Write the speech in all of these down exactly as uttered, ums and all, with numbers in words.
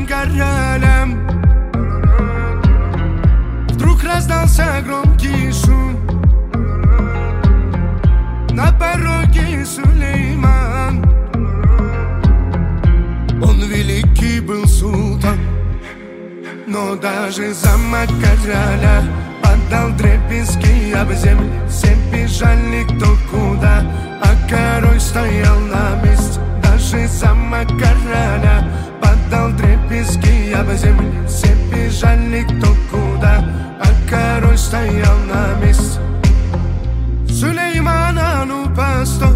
своим королем. Вдруг раздался громкий шум. На пороге Сулейман. Он великий был султан, но даже замок короля падал дребезги об землю. Все бежали кто куда, а король стоял на месте. Даже замок короля падал дребезги об землю. Все бежали кто куда, а король стоял на месте. Сулейман, а ну постой!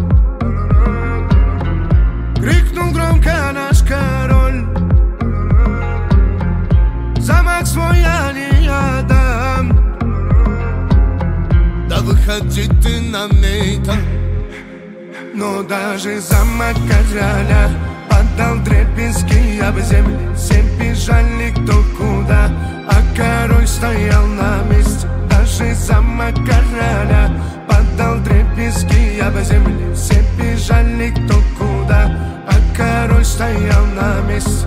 Крикнул громко наш король. Замок свой я не отдам. Да выходи ты на мейтан. Но даже замок короля падал дребезги об землю. Все бежали кто куда, а король стоял на месте. Даже замок короля падал дребезги об землю. Все бежали кто куда, а король стоял на месте.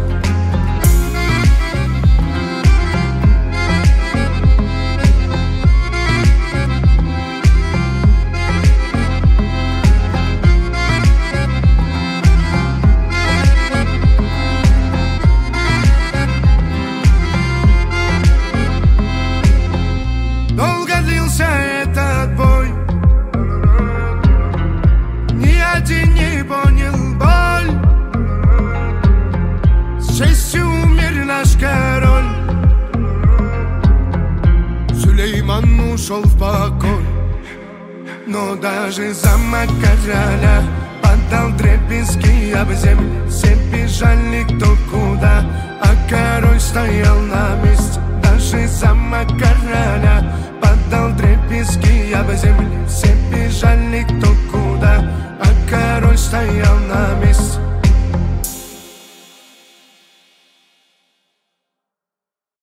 Долго длился этот бой, ни один не понял боль. С честью умер наш король. Сулейман ушел в покой, но даже замок короля падал дребезги об землю. Все бежали кто куда, а король стоял на месте. Даже замок короля падал дребезги об землю. Все бежали кто